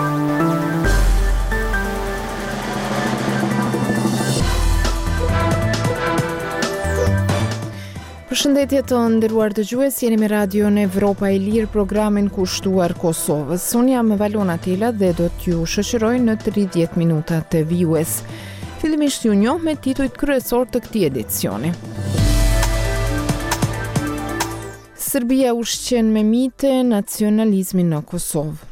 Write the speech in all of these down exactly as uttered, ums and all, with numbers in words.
Përshëndetje të nderuar dëgjues, jeni me radion Evropa e Lirë, programin kushtuar Kosovës. Unë jam Valona Tela dhe do t'ju shoqëroj në tridhjetë minuta të vijues. Fillimisht ju njoh me titujt kryesor të këtij edicioni. Serbia ushqen me mite nacionalizmin në Kosovë.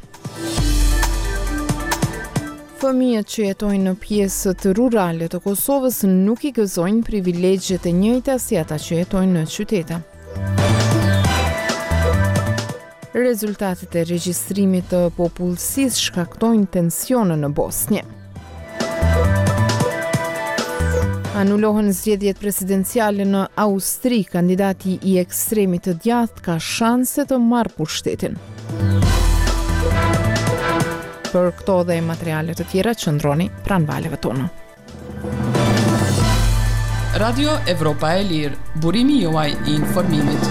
Fëmijët që jetojnë në pjesët rurale të Kosovës nuk i gëzojnë privilegjet e njëjta si ata që jetojnë në qytete. Rezultatet e regjistrimit të popullsisë shkaktojnë tensione në Bosnjë. Anulohen zgjedhjet presidenciale në Austri, kandidati i ekstremit të djathtë ka shanse të marrë pushtetin. Për këto dhe materiale të tjera qëndroni pranë valeve tona. Radio Evropa e Lirë, burimi juaj i informimit.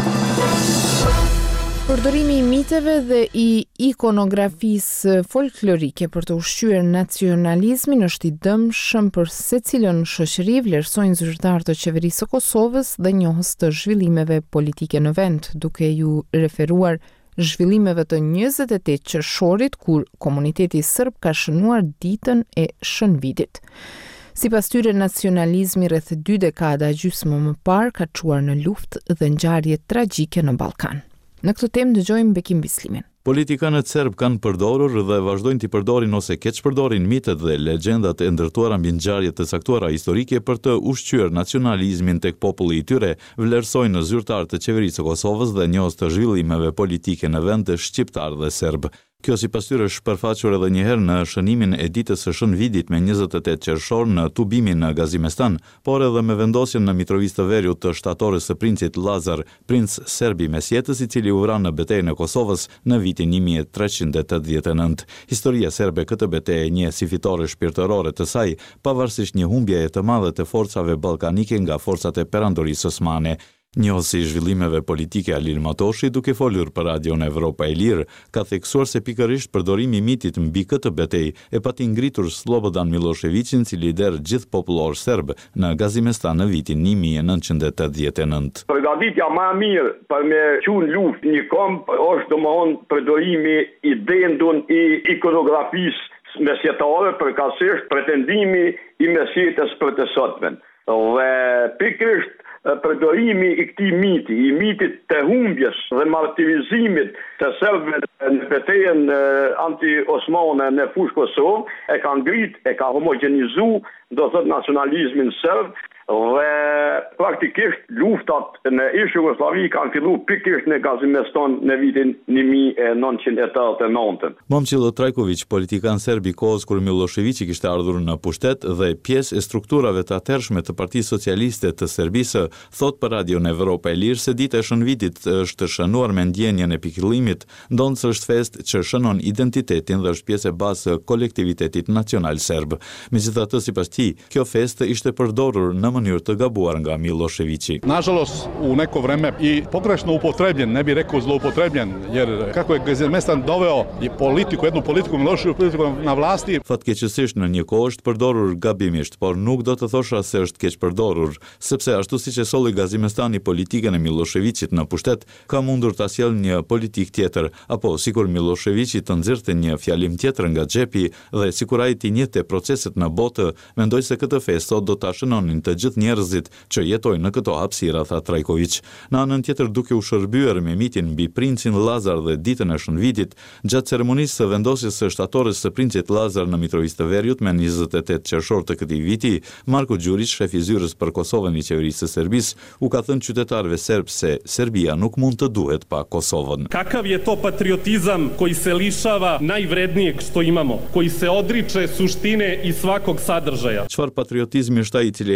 Përdorimi i miteve dhe i ikonografisë folklorike për të ushqyer nacionalizmin është i dëmshëm për secilën shoqëri, vlerësojnë zyrtarë të qeverisë së Kosovës dhe njohës të zhvillimeve politike në vend, duke ju referuar zhvillimeve të njëzet e tetë qershorit, kur komuniteti serb ka shënuar ditën e Shënvitit. Sipas tyre, nacionalizmi rreth dy dekada gjysmë më parë ka çuar në luftë dhe ngjarje tragjike në Ballkan. Në këtë temë dëgjojmë Bekim Bislimin. Politikanët serb kanë përdorur dhe vazhdojnë t'i përdorin ose keq përdorin mitet dhe legjendat e ndërtuara mbi ngjarje të caktuara historike për të ushqyer nacionalizmin tek populli i tyre, vlerësojnë zyrtarë të qeverisë së Kosovës dhe njohës të zhvillimeve politike në vend shqiptar dhe serb. Kjo sipas tyre është përfaqur edhe një herë në shënimin e ditës së Shënvidit me njëzet e tetë qershor në Tubimin në Gazimestan, por edhe me vendosjen në Mitrovica të Veriut të shtatorës së princit Lazar, princ serb i mesjetës, i cili u vran në betejën e Kosovës në vitin një mijë e treqind e tetëdhjetë e nëntë. Historia serbe këtë betejë njeh si fitore shpirtërore të saj, pavarësisht një humbjeje të madhe të forcave ballkanike nga forcat e perandorisë osmane. Njohësi i zhvillimeve politike Alir Matoshi, duke folur për radion Evropa e Lirë, ka theksuar se pikërisht përdorimi i mitit mbi këtë betejë e pati ngritur Slobodan Miloševićin si lider gjithë popullor serb në Gazimestan në vitin një mijë e nëntëqind e tetëdhjetë e nëntë. Përgatitja më e mirë për me qenë luftë një komp është domthon përdorimi i dendur i ikonografisë mesjetare, përkatësisht pretendimi i mesjetës për të sotmen. Dhe pikërisht përdorimi i këtij miti, i mitit të humbjes dhe martirizimit të serbëve në betejën anti-osmane në fushë Kosovë, e ka ngrit, e ka homogenizu, do të thotë nacionalizmin serb, dhe praktikisht luftat në ish Jugosllavi kanë filluar pikërisht në Gazimestan në vitin një mijë e nëntëqind e tetëdhjetë e nëntë. Momčilo Trajković, politikan serb i kohës kur Miloševići kishte ardhur në pushtet dhe pjesë e strukturave të atëhershme të Partisë Socialiste të Serbisë, thot për radion Evropa e Lirë se dita e Shënvitit është shënuar me ndjenjen e pikëllimit, ndonë se është fest që shënon identitetin dhe është pjesë e bazë e kolektivitetit nacional serb. Megjithatë, sipas tij, kjo fest ishte përdorur në mënyrë të gabuar nga Miloševići. Nažalost, u neko vreme i pogrešno upotrebljen, ne bih rekao zloupotrebljen, jer kako je Gazimestan doveo i politiku, jednu politiku Miloševiću politiku na vlasti. Fatkeqësisht në një kohë është përdorur gabimisht, por nuk do të thosha se është keq përdorur, sepse ashtu siç e solli Gazimestani politikën e Miloševićit në pushtet, ka mundur ta sjellë një politik tjetër, apo sikur Miloševići të nxirrte një fjalim tjetër nga xhepi dhe sikur ai të njehte proceset në botë, mendoj se këtë festë sot do ta shënonin të gjithë njerëzit që jetojnë në këto hapësira, tha Trajković. Në anën tjetër, duke u shërbyer me mitin mbi princin Lazar dhe ditën e Shënvitit, gjatë ceremonisë së vendosjes së shtatorës së princit Lazar në Mitrovica të Veriut me njëzet e tetë qershor të këtij viti, Marko Đurić, shef i zyrës për Kosovën i qeverisë së Serbisë, u ka thënë qytetarëve serb se Serbia nuk mund të duhet pa Kosovën. Kakav je to patriotizam koji se lišava najvrednijeg što imamo, koji se odriče suštine i svakog sadržaja. Çfarë patriotizmi është ai i cili heq dorë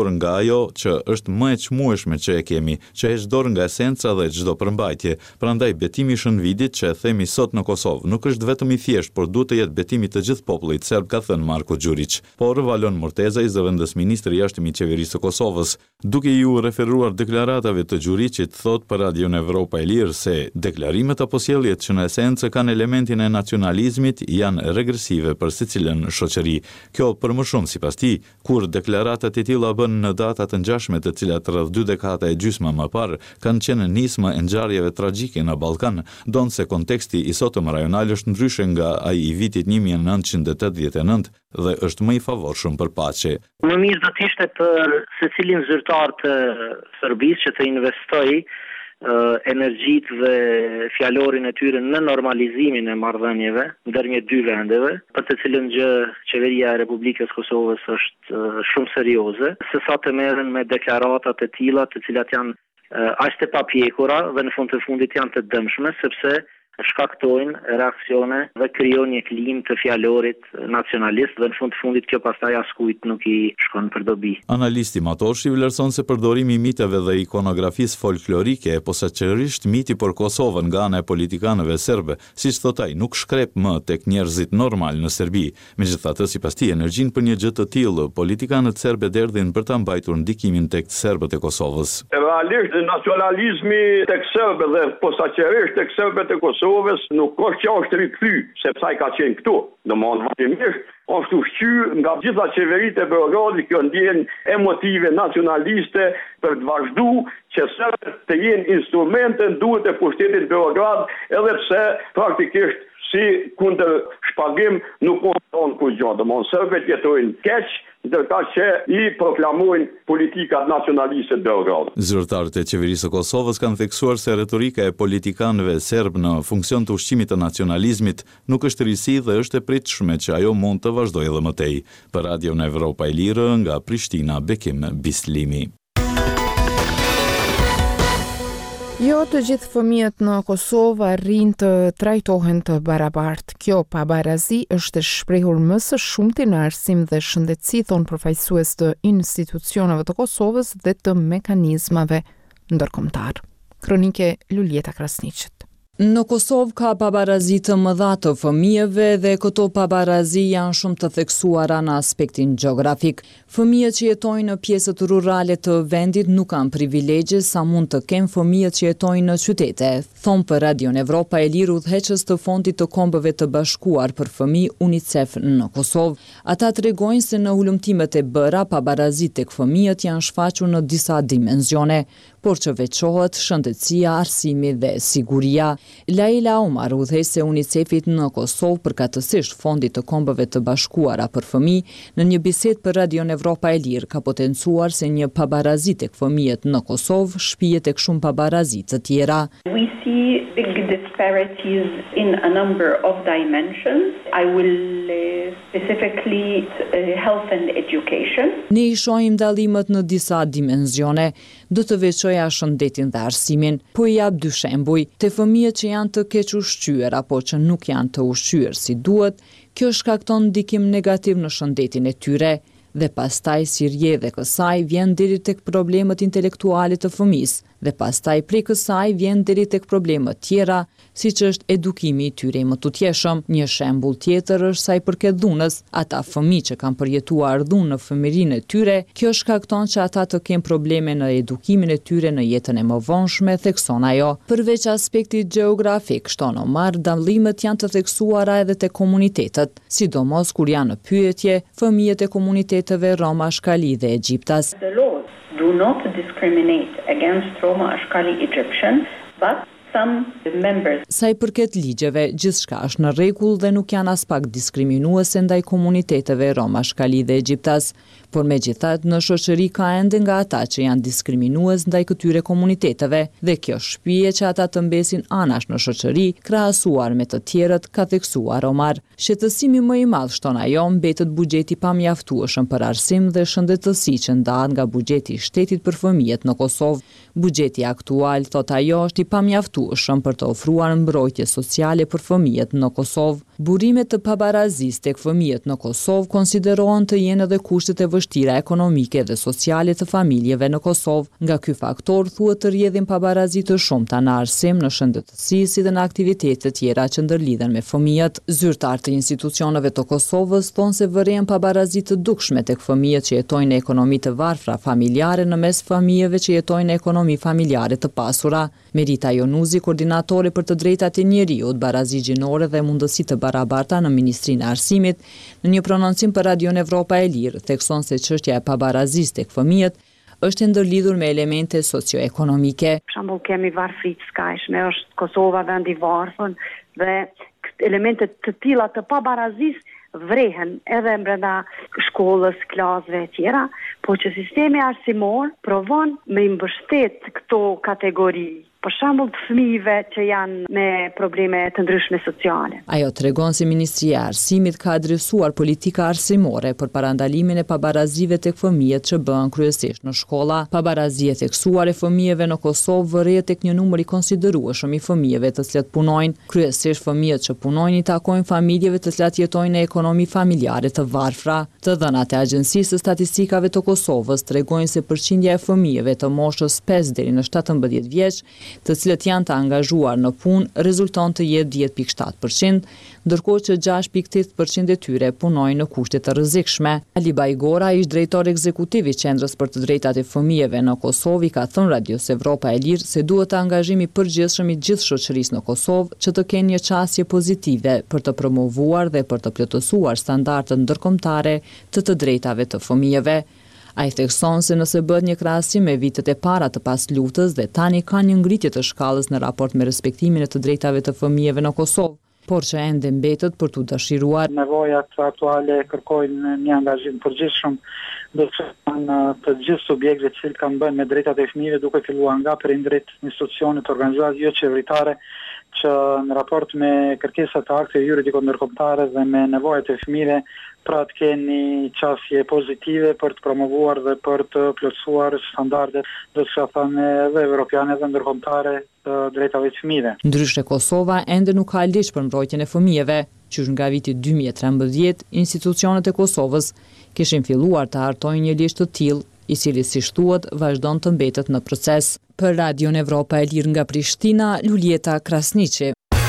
dorë nga ajo që është më e çmueshme që e kemi, që heq dorë nga esenca dhe çdo përmbajtje. Prandaj betimi i shënvidit që e themi sot në Kosovë nuk është vetëm i thjesht, por duhet të jetë betimi të gjithë popullit serb, ka thënë Marko Gjurić. Por Valon Morteza, i zëvendës ministri i jashtëm i qeverisë së Kosovës, duke ju referuar deklaratave të Gjurićit, thot për Radion Evropa e Lirë se deklarimet apo sjelljet që në esencë kanë elementin e nacionalizmit janë regresive për secilën shoqëri. Kjo për më shumë sipas tij, kur deklaratat e tilla bën në data të ngjashme, të cilat rreth dy dekada e gjysmë më parë kanë qenë nismë e ngjarjeve tragjike në Ballkan, donse konteksti i sotëm rajonal është ndryshe nga ai i vitit një mijë e nëntëqind e tetëdhjetë e nëntë dhe është më i favorshëm për paqe. Më mirë do të ishte për secilin zyrtar të Serbisë që të investojë uh, energjitë dhe fjalorin e tyre në normalizimin e marrëdhënieve ndërmjet dy vendeve, për të cilën gjë qeveria e Republikës Kosovës është uh, shumë serioze, sesa të merren me deklaratat e tilla të cilat janë uh, aq të papjekura dhe në fund të fundit janë të dëmshme, sepse shkaktojnë reaksione dhe krijojnë një klimë të fjalorit nacionalist dhe në fund të fundit kjo pastaj askujt nuk i shkon për dobi. Analisti Matoshi vlerëson se përdorimi i miteve dhe ikonografisë folklorike, posaçërisht miti për Kosovën nga ana e politikanëve serbe, siç thot ai, nuk shkrep më tek njerëzit normal në Serbi. Megjithatë, sipas tij, energjinë për një gjë të tillë, politikanët serbe derdhin për ta mbajtur ndikimin tek serbët e Kosovës. Realisht nacionalizmi tek serbët dhe posaçërisht tek serbët e Kosovës nuk është që është rikthyer, sepse ai ka qenë këtu. Domthonë, vazhdimisht është ushqyer nga gjitha qeveritë e Beogradit kjo ndjenjë emotive nacionaliste për të vazhduar që serbët të jenë instrumente duhet e pushtetit Beograd, edhe pse praktikisht si kundër shpagim nuk mundon kur gjë. Domthonë, serbët jetojnë keq, ndërka që i proklamojnë politikat nacionaliste të Beogradit. Zyrtarët e qeverisë së Kosovës kanë theksuar se retorika e politikanëve serb në funksion të ushqimit të nacionalizmit nuk është risi dhe është e pritshme që ajo mund të vazhdojë edhe më tej. Për Radion Evropa e Lirë nga Prishtina, Bekim Bislimi. Jo të gjithë fëmijët në Kosovë arrin të trajtohen të barabartë. Kjo pabarazi është e shprehur më së shumti në arsim dhe shëndetësi, thon përfaqësues të institucioneve të Kosovës dhe të mekanizmave ndërkombëtar. Kronike Luljeta Krasniqit. Në Kosovë ka pabarazi të mëdha të fëmijëve dhe këto pabarazi janë shumë të theksuara në aspektin gjeografik. Fëmijët që jetojnë në pjesët rurale të vendit nuk kanë privilegje sa mund të kenë fëmijët që jetojnë në qytete, thon për Radion Evropa e Lirë udhëheqës të Fondit të Kombëve të Bashkuar për Fëmijë UNICEF në Kosovë. Ata tregojnë se në ulëmtimet e bëra pabarazit tek fëmijët janë shfaqur në disa dimensione, por që veçohet shëndetësia, arsimi dhe siguria. Laila Omar, udhëheqëse e UNICEF-it në Kosovë, përkatësisht Fondit të Kombëve të Bashkuara për Fëmijë, në një bisedë për Radion Evropa e Lirë ka potencuar se një pabarazi tek fëmijët në Kosovë shpihet tek shumë pabarazi të tjera. We see big disparities in a number of dimensions. I will uh, specifically uh, health and education. Ne i shohim dallimet në disa dimensione. Do të veçoja shëndetin dhe arsimin, po i jap dy shembuj. Te fëmijët që janë të keq ushqyer apo që nuk janë të ushqyer si duhet, kjo shkakton ndikim negativ në shëndetin e tyre. Dhe pastaj si rrjedhë e kësaj vjen deri tek problemet intelektuale të fëmisë, dhe pastaj prej kësaj vjen deri tek problemet tjera, siç është edukimi i tyre më tutjeshëm. Një shembull tjetër është sa i përket dhunës. Ata fëmijë që kanë përjetuar dhunë në fëmijërinë e tyre, kjo shkakton që ata të kenë probleme në edukimin e tyre në jetën e mëvonshme, thekson ajo. Përveç aspektit gjeografik, shton Omar, dallimet janë të theksuara edhe te komunitetet, sidomos kur janë në pyetje fëmijët e komuniteteve Roma, Ashkali dhe Egjiptas. The laws do not discriminate against Roma, Ashkali, Egyptian, but some members. Sa i përket ligjeve, gjithçka është në rregull dhe nuk janë as pak diskriminuese ndaj komuniteteve Roma, Ashkali dhe Egjiptas, por megjithatë në shoqëri ka ende nga ata që janë diskriminues ndaj këtyre komuniteteve dhe kjo shpije që ata të mbesin anash në shoqëri krahasuar me të tjerët, ka theksuar Omar. Shqetësimi më i madh, shton ajo, mbetet buxheti pamjaftueshëm për arsim dhe shëndetësi që ndahet nga buxheti i shtetit për fëmijët në Kosovë. Buxheti aktual, thot ajo, është i pamjaftueshëm për të ofruar mbrojtje sociale për fëmijët në Kosovë. Burimet të pabarazisë tek fëmijët në Kosovë konsiderohen të jenë edhe kushtet e vështira ekonomike dhe sociale të familjeve në Kosovë. Nga ky faktor thuhet të rrjedhin pabarazi të shumta në arsim, në shëndetësi si dhe në aktivitete të tjera që ndërlidhen me fëmijët. Zyrtar të institucioneve të Kosovës thonë se vërejnë pabarazi të dukshme tek fëmijët që jetojnë në ekonomi të varfra familjare në mes fëmijëve që jetojnë në ekonomi familjare të pasura. Merita Jonuzi, koordinatore për të drejtat e njeriut, barazi gjinore dhe mundësi të barabarta në Ministrinë e Arsimit, në një prononcim për Radion Evropa e Lirë, thekson se çështja e pabarazisë tek fëmijët është ndërlidhur me elemente socioekonomike. Për shembull, kemi varfri të skajshme, është Kosova vend i varfër dhe elemente të tilla të pabarazisë vrehen edhe brenda shkollës, klasëve e tjera, po që sistemi arsimor provon me mbështet këto kategori. Për shembull të fëmijëve që janë me probleme të ndryshme sociale. Ajo tregon se Ministria e Arsimit ka adresuar politika arsimore për parandalimin e pabarazive tek fëmijët që bëhen kryesisht në shkolla. Pabarazia e theksuar e fëmijëve në Kosovë vërejë tek një numër i konsiderueshëm i fëmijëve të cilët punojnë. Kryesisht fëmijët që punojnë i takojnë familjeve të cilat jetojnë në ekonomi familjare të varfra. Të dhënat e Agjencisë së Statistikave të Kosovës tregojnë se përqindja e fëmijëve të moshës pesë deri në shtatëmbëdhjetë vjeç të cilët janë të angazhuar në punë, rezulton të jetë dhjetë pikë shtatë përqind, ndërkohë që gjashtë pikë tetëdhjetë përqind e tyre punojnë në kushte të rrezikshme. Ali Bajgora, ish drejtori ekzekutiv i Qendrës për të drejtat e fëmijëve në Kosovë, ka thënë Radios Evropa e Lirë se duhet të angazhimi përgjithshëm i gjithë shoqërisë në Kosovë që të kenë një qasje pozitive për të promovuar dhe për të plotësuar standardet ndërkombëtare të të drejtave të fëmijëve. A i thekson se nëse bëhet një krahasim me vitet e para të pas luftës dhe tani ka një ngritje të shkallës në raport me respektimin e të drejtave të fëmijëve në Kosovë, por që ende mbetet për tu dëshiruar. Nevojat aktuale kërkojnë një angazhim përgjithshëm, do të thonë të gjithë subjektët që kanë bën me drejtat e fëmijëve, duke filluar nga perindrit institucionet, organizatat jo qeveritare, që në raport me kërkesat të akteve juridiko ndërkombëtare dhe me nevojat e fëmijëve, pra të kenë një qasje pozitive për të promovuar dhe për të plotësuar standardet, do të thënë edhe evropiane dhe ndërkombëtare të drejtave të fëmijëve. Ndryshe Kosova ende nuk ka ligj për mbrojtjen e fëmijëve, qysh nga viti dy mijë e trembëdhjetë institucionet e Kosovës kishin filluar të hartojnë një ligj të tillë, i cili si thuhet vazhdon të mbetet në proces. Për Radion Evropa e Lirë nga Prishtina, Luljeta Krasniqi.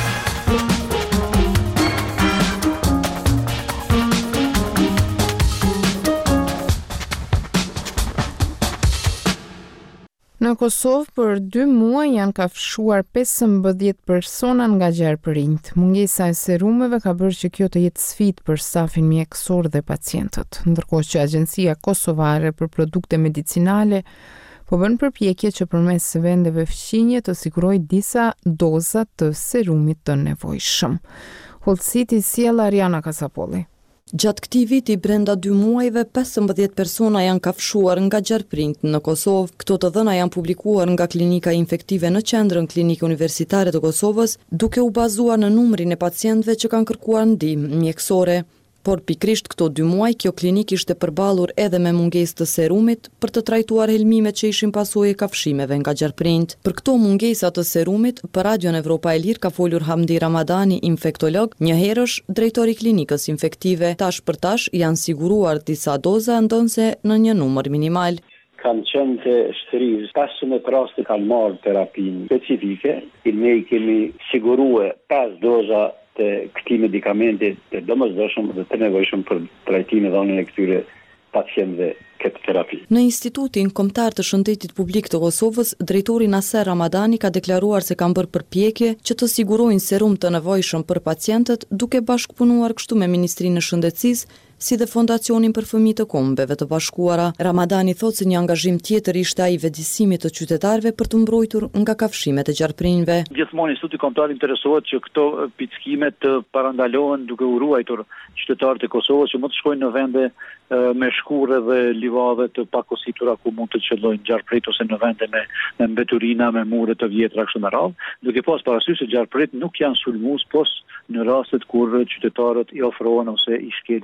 Në Kosovë për dy muaj janë kafshuar pesëmbëdhjetë persona nga gjarpërinjt. Mungesa e serumeve ka bërë që kjo të jetë sfidë për stafin mjekësor dhe pacientët, ndërkohë që Agjencia Kosovare për Produkte Medicinale po bën përpjekje që përmes vendeve fqinje të sigurojë disa doza të serumit të nevojshëm. Hollësiti sjell Ariana Kasapolli. Gjatë këtij viti brenda dy muajve pesëmbëdhjetë persona janë kafshuar nga gjarprinjt në Kosovë. Këto të dhëna janë publikuar nga klinika infektive në Qendrën Klinike Universitare të Kosovës, duke u bazuar në numrin e pacientëve që kanë kërkuar ndihmë mjekësore. Por pikrisht këto dy muaj kjo klinikë ishte përballur edhe me mungesë të serumit për të trajtuar helmimet që ishin pasojë e kafshimeve nga gjarprinjt. Për këto mungesa të serumit, për Radion Evropa e Lirë ka folur Hamdi Ramadani, infektolog, një herësh drejtori i klinikës infektive. Tash për tash janë siguruar disa doza, ndonse në një numër minimal. Kanë qenë të shtërisë, pesëmbëdhjetë raste kanë marrë terapinë specifike, ne i kemi siguruar pesë doza të këtij medikamenti të domosdoshëm dhe të nevojshëm për trajtimin e dhënien e këtyre pacientëve këtë terapi. Në Institutin Kombëtar të Shëndetit Publik të Kosovës, drejtori Naser Ramadani ka deklaruar se kanë bërë përpjekje që të sigurojnë serum të nevojshëm për pacientët, duke bashkëpunuar kështu me Ministrinë e Shëndetësisë si dhe Fondacionin për Fëmijë të Kombeve të Bashkuara. Ramadani thotë se një angazhim tjetër ishte ai i vetëdijësimit të qytetarëve për të mbrojtur nga kafshimet e gjarprinjve. Gjithmonë Instituti Kombëtar interesohet që këto pickime të parandalohen duke u ruajtur qytetarët e Kosovës që mund të shkojnë në vende me shkurrë dhe livade të pakositura ku mund të qëllojnë gjarprit ose në vende me, me mbeturina, me mure të vjetra kështu me radhë, duke pas parasysh se gjarprit nuk janë sulmues pos në rastet kur qytetarët i ofrohen ose i shkelin pahirisht.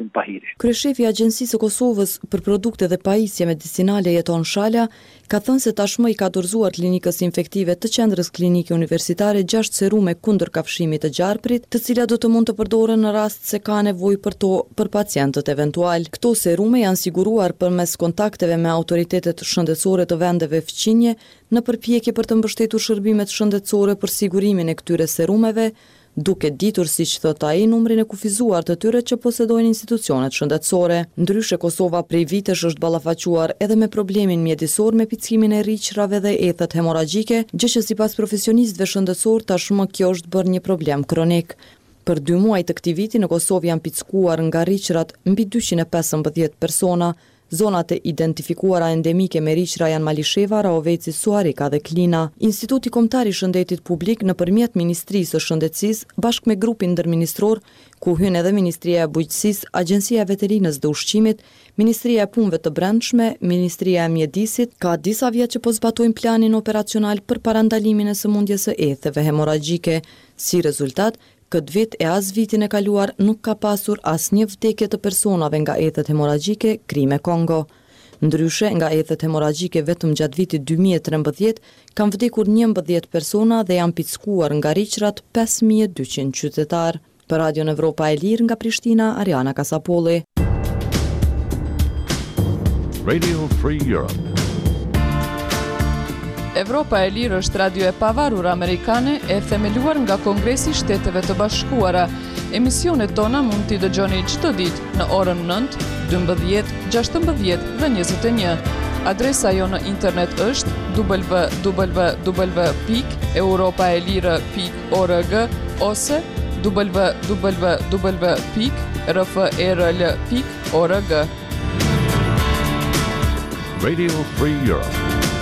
Kryeshefi i Agjencisë së Kosovës për produkte dhe pajisje medicinale Jeton Shala ka thënë se tashmë i ka dorëzuar klinikës infektive të qendrës klinike universitare gjashtë serume kundër kafshimit të gjarprit, të cilat do të mund të përdoren në rast se ka nevojë për to për pacientët eventual. Këto serume janë siguruar përmes kontakteve me autoritetet shëndetësore të vendeve fqinje në përpjekje për të mbështetur shërbimet shëndetësore për sigurimin e këtyre serumeve, duke ditur, siç thot ai, numrin e kufizuar të tyre që posedojnë institucionet shëndetësore. Ndryshe, Kosova prej vitesh është ballafaquar edhe me problemin mjedisor me pickimin e rriqrave dhe ethet hemoragjike, gjë që sipas profesionistëve shëndetësor tashmë kjo është bërë një problem kronik. Për dy muaj të këtij viti në Kosovë janë pickuar nga rriqrat mbi dyqind e pesëmbëdhjetë persona. Zonat e identifikuara endemike me rriqra janë Malisheva, Rahoveci, Suarika dhe Klina. Instituti Kombëtar i Shëndetit Publik nëpërmjet Ministrisë së Shëndetësisë bashkë me grupin ndërministror, ku hyn edhe Ministria e Bujqësisë, Agjencia e Veterinës dhe Ushqimit, Ministria e Punëve të Brendshme, Ministria e Mjedisit, ka disa vjet që po zbatojnë planin operacional për parandalimin e sëmundjes së etheve hemoragjike. Si rezultat, këtë vit e as vitin e kaluar nuk ka pasur as një vdekje të personave nga ethet hemoragjike krime Kongo. Ndryshe, nga ethet hemoragjike vetëm gjatë vitit dy mijë e trembëdhjetë kanë vdekur njëmbëdhjetë persona dhe janë pickuar nga rriqrat pesë mijë e dyqind qytetar. Për Radion Evropa e Lirë nga Prishtina, Ariana Kasapolli. Radio Free Europe. Evropa e Lirë është radio e pavarur amerikane e themeluar nga Kongresi i Shteteve të Bashkuara. Emisionet tona mund t'i dëgjoni çdo ditë në orën nëntë, dymbëdhjetë, gjashtëmbëdhjetë dhe njëzet e një. Adresa jo në internet është w w w pikë europaelire pikë org ose w w w pikë r f e r l pikë org. Radio Free Europe.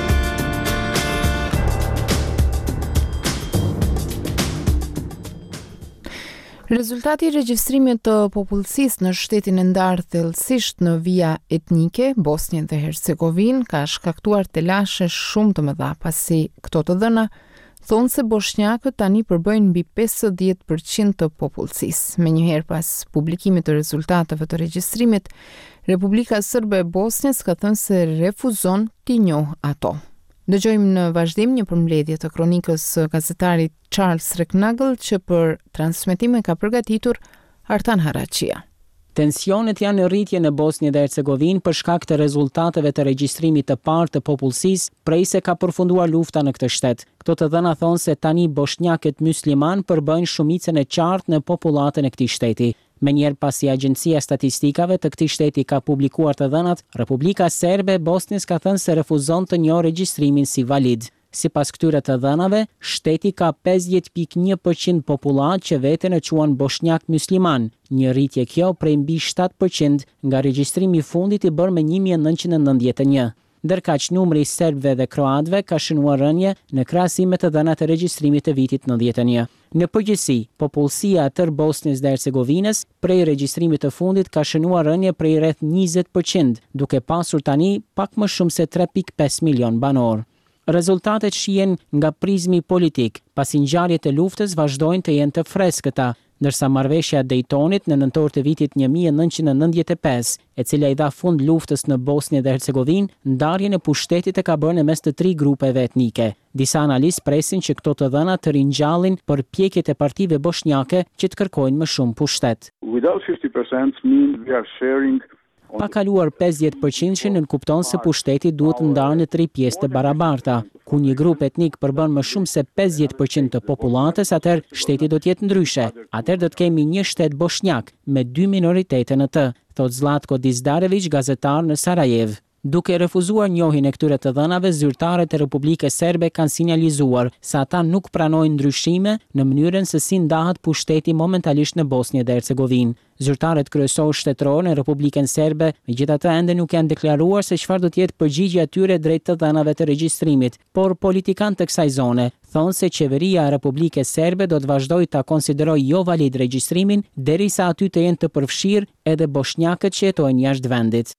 Rezultati i regjistrimit të popullsisë në shtetin e ndarë thellësisht në vija etnike, Bosnjën dhe Hercegovinë, ka shkaktuar telashe shumë të mëdha, pasi këto të dhëna thonë se bosnjakët tani përbëjnë mbi pesëdhjetë përqind të popullsisë. Menjëherë pas publikimit të rezultateve të regjistrimit, Republika Sërbe e Bosnjës ka thënë se refuzon t'i njohë ato. Dëgjojmë në vazhdim një përmbledhje të kronikës së gazetarit Charles Reknagel që për transmetimin ka përgatitur Artan Harachia. Tensionet janë në rritje në Bosnjë dhe Hercegovinë për shkak të rezultateve të regjistrimit të parë të popullsisë prej se ka përfunduar lufta në këtë shtet. Këto të dhëna thonë se tani bosnjakët musliman përbëjnë shumicën e qartë në popullatën e këtij shteti. Menjëherë pasi Agjencia e Statistikave të këtij shteti ka publikuar të dhënat, Republika Serbe e Bosnjës ka thënë se refuzon të njohë regjistrimin si valid. Sipas këtyre të dhënave, shteti ka pesëdhjetë pikë një përqind popullat që veten e quan bosnjak musliman, një rritje kjo prej mbi shtatë përqind nga regjistrimi i fundit i bërë me një mijë e nëntëqind e nëntëdhjetë e një. Ndërkaq numri i serbëve dhe kroatëve ka shënuar rënje në krahasim me të dhënat e regjistrimit të vitit nëntëdhjetë e një. Në përgjithësi, popullsia e tërë Bosnjës dhe Hercegovinës prej regjistrimit të fundit ka shënuar rënje prej rreth njëzet përqind, duke pasur tani pak më shumë se tre pikë pesë milion banor. Rezultatet shihen nga prizmi politik, pasi ngjarjet e luftës vazhdojnë të jenë të freskëta, ndërsa marrëveshja e Daytonit në nëntor të vitit një mijë e nëntëqind e nëntëdhjetë e pesë, e cila i dha fund luftës në Bosnjë dhe Hercegovinë, ndarjen e pushtetit e ka bërë në mes të tri grupeve etnike. Disa analistë presin që këto të dhëna të ringjallin përpjekjet e partive bosnjake që të kërkojnë më shumë pushtet. Without fifty percent means we are sharing. Pa kaluar pesëdhjetë përqind në kupton se pushteti duhet ndarë në tri pjesë të barabarta. Ku një grup etnik përbën më shumë se pesëdhjetë përqind të popullatës, atëherë shteti do të jetë ndryshe. Atëherë do të kemi një shtet bosnjak me dy minoritete në të, thot Zlatko Dizdarević, gazetar në Sarajevo. Duke refuzuar njohjen e këtyre të dhënave, zyrtarët e Republikës Serbe kanë sinjalizuar se ata nuk pranojnë ndryshime në mënyrën se si ndahet pushteti momentalisht në Bosnjë dhe Hercegovinë. Zyrtarët kryesorë shtetëror në Republikën Serbe megjithatë ende nuk janë deklaruar se çfarë do të jetë përgjigjja e tyre drejt të dhënave të regjistrimit, por politikanë të kësaj zone thonë se qeveria e Republikës Serbe do të vazhdojë ta konsiderojë jo valid regjistrimin derisa aty të jenë të përfshirë edhe bosnjakët që jetojnë jashtë vendit.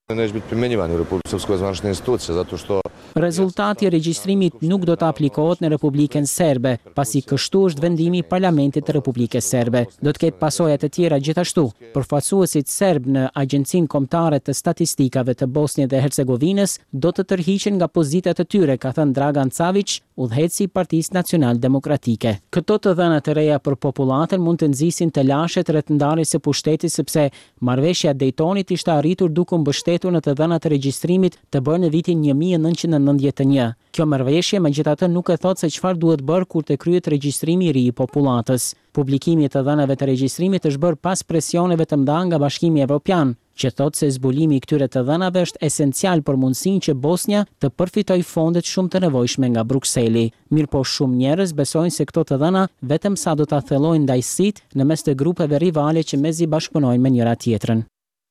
Rezultati i regjistrimit nuk do të aplikohet në Republikën Serbe, pasi kështu është vendimi i Parlamentit të Republikës Serbe. Do të ketë pasoja të tjera gjithashtu. Përfaqësuesit serb në Agjencinë Kombëtare të Statistikave të Bosnjë dhe Hercegovinës do të tërhiqen nga pozitat e tyre, ka thënë Dragan Cavić, udhëheqësi i Partisë Nacional Demokratike. Këto të dhëna të reja për popullatën mund të nxisin të lashet rreth ndarjes së pushtetit sepse marrëveshja e Daytonit ishte arritur duke u mbështetur në të dhënat e regjistrimit të bërë në vitin një mijë e nëntëqind e nëntëdhjetë e një. Kjo marrëveshje megjithatë nuk e thot se çfarë duhet bërë kur të kryhet regjistrimi i ri i popullatës. Publikimi i të dhënave të regjistrimit është bërë pas presioneve të mëdha nga Bashkimi Evropian, që thot se zbulimi i këtyre të dhënave është esencial për mundësinë që Bosnja të përfitojë fondet shumë të nevojshme nga Brukseli. Mirëpo shumë njerëz besojnë se këto të dhëna vetëm sa do ta thellojnë ndajësitë në mes të grupeve rivale që mezi bashkëpunojnë me njëra tjetrën.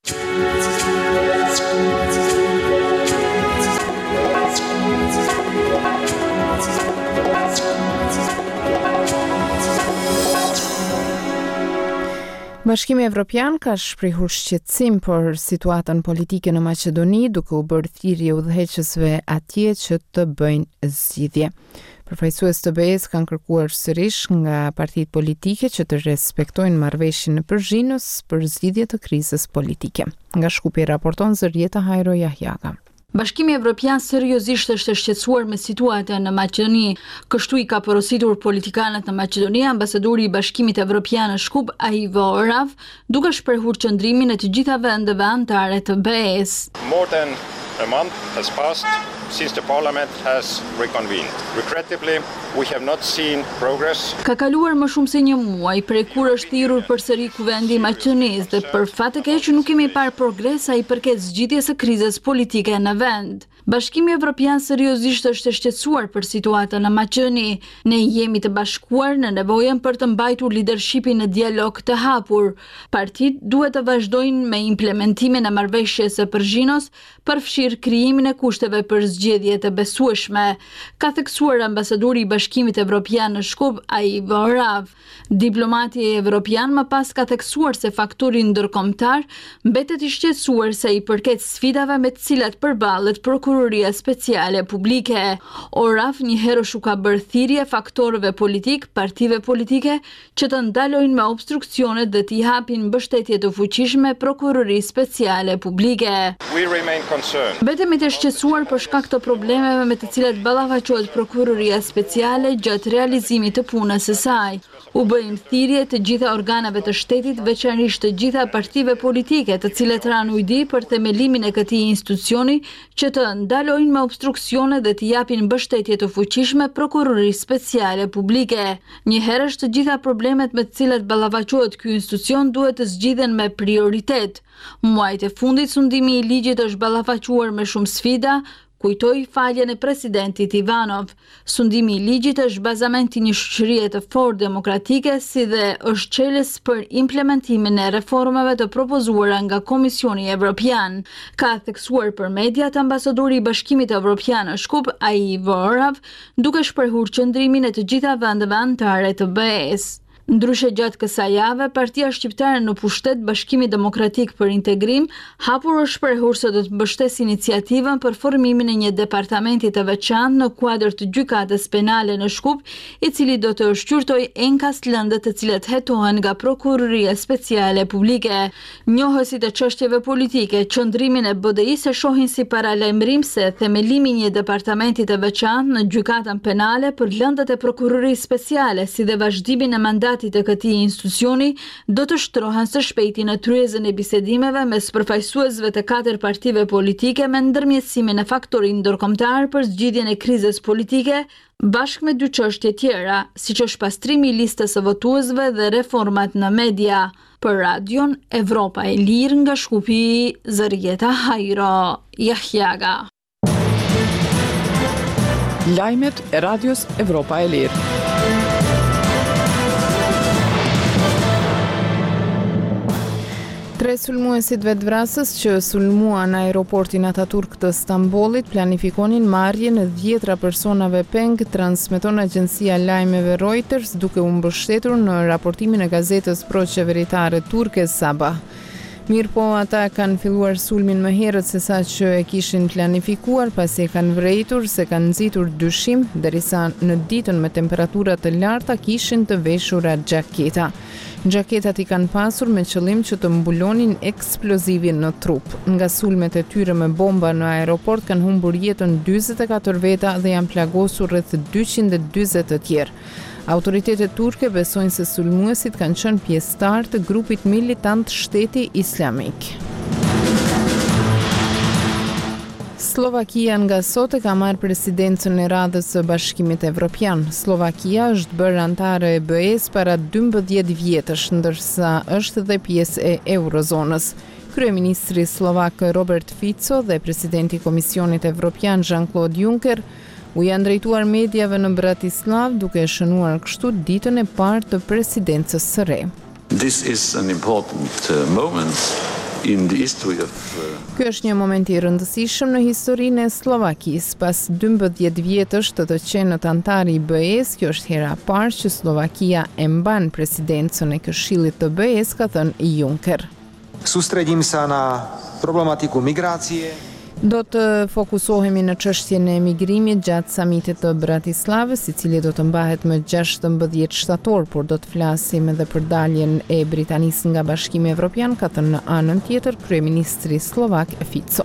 Bashkimi Evropian ka shprehur shqetësim për situatën politike në Maqedoni, duke u bërë thirrje udhëheqësve atje që të bëjnë zgjidhje. Përfaqësues të B E-s kanë kërkuar sërish nga partitë politike që të respektojnë marrëveshjen në Përzhinës për zgjidhje të krizës politike. Nga Shkupi raporton Zërieta Hajro Jahjaga. Bashkimi Evropian seriozisht është e shqetësuar me situatën në Maqedoni. Kështu i ka porositur politikanët në Maqedoni ambasadori i Bashkimit Evropian në Shkup Aivo Orav, duke shprehur qëndrimin e të gjitha vendeve anëtare të B E-s. More than a month has passed since the parliament has reconvened. Regrettably, we have not seen progress. Ka kaluar më shumë se një muaj prej kur është thirrur përsëri kuvendi i Maqedonisë dhe për fat të keq nuk kemi parë progres sa i përket zgjidhjes së krizës politike në vend. Bashkimi Evropian seriozisht është e shqetësuar për situatën në Maqedoni. Ne jemi të bashkuar në nevojën për të mbajtur leadershipin në dialog të hapur. Partitë duhet të vazhdojnë me implementimin e marrëveshjes së Përzhinos, përfshir krijimin e kushteve për zgjedhje të besueshme, ka theksuar ambasadori i Bashkimit Evropian në Shkup Aivo Orav. Diplomati evropian më pas ka theksuar se faktori ndërkombëtar mbetet i shqetësuar sa i përket sfidave me të cilat përballet Prokuroria Speciale Publike. Orav njëherë u ka bërë thirrje faktorëve politik, partive politike që të ndalojnë me obstruksionet dhe t'i hapin mbështetje të fuqishme Prokurorisë Speciale Publike. We remain concerned. Betemi të shqetësuar për shkak të problemeve me të cilat ballafaqohet Prokuroria Speciale gjatë realizimit të punës së saj. U bëjmë thirrje të gjitha organeve të shtetit, veçanërisht të gjitha partive politike, të cilat ranë ujdi për themelimin e këtij institucioni, që të ndalojnë me obstruksione dhe të japin mbështetje të fuqishme Prokurorisë Speciale Publike. Njëherësh të gjitha problemet me të cilat ballafaqohet ky institucion duhet të zgjidhen me prioritet. Muajt e fundit sundimi i ligjit është ballafaquar me shumë sfida, kujtoi faljen e presidentit Ivanov. Sundimi i ligjit është bazament i një shoqërie të fortë demokratike, si dhe është çelës për implementimin e reformave të propozuara nga Komisioni Evropian. Ka theksuar për mediat ambasadori i Bashkimit Evropian në Shkup Aivo Orav, duke shprehur qëndrimin e të gjitha vendeve anëtare të B E-s. Ndryshe gjatë kësaj jave, Partia Shqiptare në pushtet Bashkimi Demokratik për Integrim hapur është shprehur se do të mbështesë iniciativën për formimin e një departamenti të veçantë në kuadër të gjykatës penale në Shkup, i cili do të shqyrtojë enkas lëndët të cilat hetohen nga Prokuroria Speciale Publike. Njohësit e çështjeve politike, qëndrimin e B D I-s e shohin si paralajmërim se themelimi i një departamenti të veçantë në gjykatën penale për lëndët e Prokurorisë Speciale, si dhe vazhdimin e mandatit të këtij institucioni do të shtrohen së shpejti në tryezën e bisedimeve mes përfaqësuesve të katër partive politike me ndërmjetësimin e faktorit ndërkombëtar për zgjidhjen e krizës politike, bashkë me dy çështje tjera, siç është pastrimi i listës së votuesve dhe reformat në media. Për Radion Evropa e Lirë nga Shkupi, Zërieta Hajro Jahjaga. Lajmet e Radios Evropa e Lirë. Tre sulmuesit vetvrasës që sulmuan aeroportin Ataturk të Stambollit planifikonin marrjen e dhjetra personave peng, transmeton agjencia lajmeve Reuters, duke u mbështetur në raportimin e gazetës proqeveritare turke Sabah. Mirë po ata kanë filluar sulmin më herët se sa që e kishin planifikuar, pasi e kanë vrejtur se kanë nxitur dyshim, derisa në ditën me temperatura të larta kishin të veshura xhaketa. Xhaketat i kanë pasur me qëllim që të mbulonin eksplozivin në trup. Nga sulmet e tyre me bomba në aeroport kanë humbur jetën dyzet e katër veta dhe janë plagosur rreth dyqind e dyzet të tjerë. Autoritetet turke besojnë se sulmuesit kanë qenë pjesëtar të grupit militant Shteti Islamik. Slovakia nga sot e ka marrë presidencën e Radhës së Bashkimit Evropian. Slovakia është bërë antare e B E-s para dymbëdhjetë vjetësh, ndërsa është dhe pjesë e Eurozonës. Kryeministri slovak Robert Fico dhe presidenti i Komisionit Evropian Jean-Claude Juncker u janë drejtuar mediave në Bratislav duke shënuar kështu ditën e parë të presidencës së re. This is an important uh, moment in the history of uh... Ky është një moment i rëndësishëm në historinë e Slovakisë. Pas dymbëdhjetë vjetësh të të qenët antar i B E-s, kjo është hera e parë që Slovakia e mban presidencën e Këshillit të B E-s, ka thënë Juncker. Sústredím sa na problematiku migrácie. Do të fokusohemi në çështjen e emigrimit gjatë samitit të Bratislavës, i cili do të mbahet më gjashtëmbëdhjetë shtator, por do të flasim edhe për daljen e Britanisë nga Bashkimi Evropian, ka thënë në anën tjetër kryeministri slovak Fico.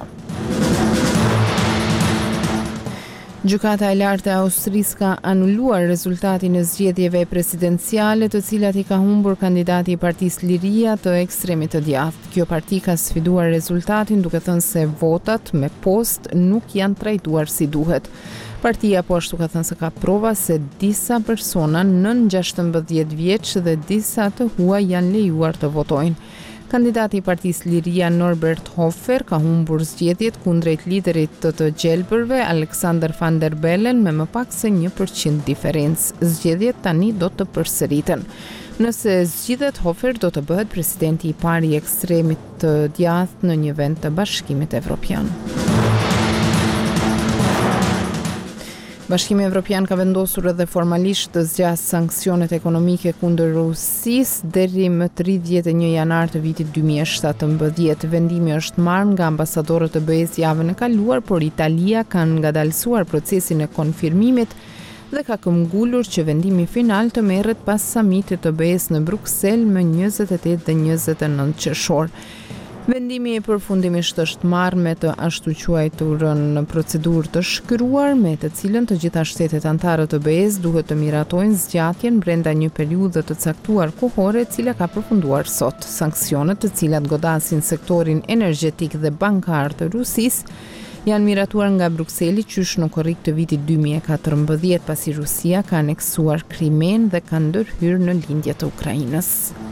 Gjykata e lartë e Austrisë ka anuluar rezultatin e zgjedhjeve presidenciale, të cilat i ka humbur kandidati i Partisë Liria të ekstremit të djathtë. Kjo parti ka sfiduar rezultatin duke thënë se votat me post nuk janë trajtuar si duhet. Partia po ashtu ka thënë se ka prova se disa persona nën gjashtëmbëdhjetë vjeç dhe disa të huaj janë lejuar të votojnë. Kandidati i Partisë Liria Norbert Hofer ka humbur zgjedhjet kundrejt liderit të të gjelbërve Alexander van der Bellen me më pak se një përqind diferencë. Zgjedhjet tani do të përsëriten. Nëse zgjidhet, Hofer do të bëhet presidenti i parë i ekstremit të djathtë në një vend të Bashkimit Evropian. Bashkimi Evropian ka vendosur edhe formalisht të zgjas sanksionet ekonomike kundër Rusisë deri më tridhjetë e një janar të vitit dy mijë e shtatëmbëdhjetë. Vendimi është marrë nga ambasadorët e B E-s javën e kaluar, por Italia ka ngadalësuar procesin e konfirmimit dhe ka këmbgulur që vendimi final të merret pas samitit të B E-s në Bruksel më njëzet e tetë dhe njëzet e nëntë qershor. Vendimi i përfundimisht është marrë me të ashtu quajturën procedurë të shkruar, me të cilën të gjitha shtetet anëtare të B E-s duhet të miratojnë zgjatjen brenda një periudhe të caktuar kohore, e cila ka përfunduar sot. Sanksionet, të cilat godasin sektorin energjetik dhe bankar të Rusisë, janë miratuar nga Brukseli qysh në korrik të vitit dy mijë e katërmbëdhjetë, pasi Rusia ka aneksuar Krimen dhe ka ndërhyrë në lindje të Ukrainës.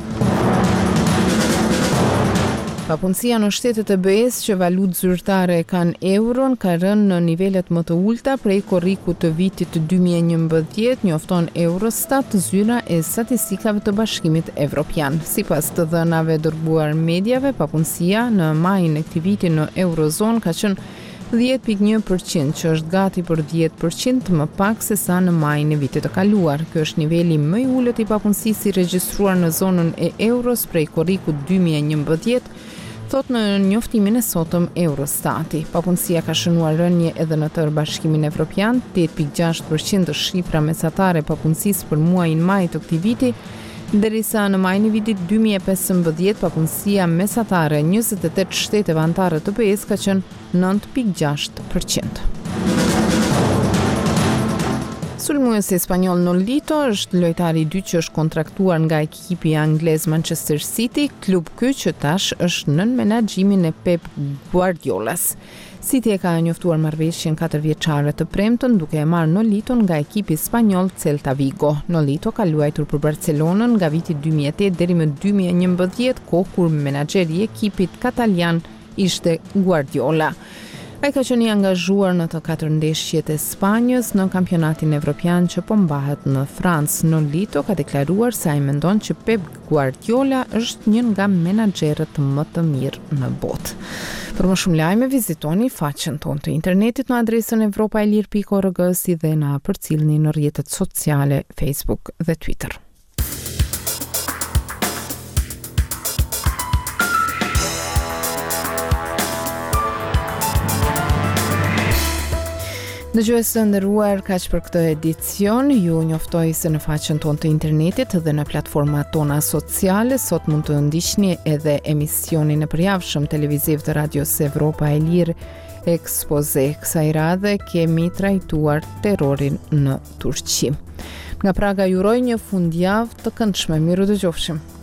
Papunësia në shtetet e B E-s që valutë zyrtare kanë euron ka rënë në nivelet më të ulta prej korrikut të vitit dy mijë e njëmbëdhjetë, njofton Eurostat, zyra e statistikave të Bashkimit Evropian. Sipas të dhënave dërguar mediave, papunësia në majin e këtij viti në Eurozonë ka qenë dhjetë pikë një përqind, që është gati për dhjetë përqind më pak se sa në majin e vitit të kaluar. Ky është niveli më i ulët i papunësisë i regjistruar në zonën e euros prej korrikut dy mijë e njëmbëdhjetë, thot në njoftimin e sotëm Eurostati. Papunësia ka shënuar rënje edhe në tërë Bashkimin Evropian, tetë pikë gjashtë përqind është shifra mesatare e papunësisë për muajin maj të këtij viti, derisa në majin e vitit dy mijë e pesëmbëdhjetë papunësia mesatare e njëzet e tetë shteteve anëtare të B E-s ka qenë nëntë pikë gjashtë përqind. Sulmuesi spanjoll Nolito është lojtari i dytë që është kontraktuar nga ekipi anglez Manchester City, klub ky që tash është nën menaxhimin e Pep Guardiolas. City e ka njoftuar marrëveshjen katër vjeçare të premtën duke e marrë Noliton nga ekipi spanjoll Celta Vigo. Nolito ka luajtur për Barcelonën nga viti dy mijë e tetë deri më dy mijë e njëmbëdhjetë, kohë kur menaxheri i ekipit katalian ishte Guardiola. Ai ka qenë i angazhuar në të katër ndeshjet e Spanjës në kampionatin evropian që po mbahet në Francë. Nolito ka deklaruar se ai mendon që Pep Guardiola është një nga menaxherët më të mirë në botë. Për më shumë lajme vizitoni faqen tonë të internetit në adresën evropaelir pikë org si dhe na përcjellni në rrjetet sociale Facebook dhe Twitter. Dëgjues të nderuar, kaq për këtë edicion. Ju njoftoj se në faqen tonë të internetit dhe në platformat tona sociale sot mund të ndiqni edhe emisionin e përjavshëm televiziv të Radios Evropa e Lirë Expose. Kësaj radhe kemi trajtuar terrorin në Turqi. Nga Praga ju uroj një fundjavë të këndshme. Miru dëgjofshim.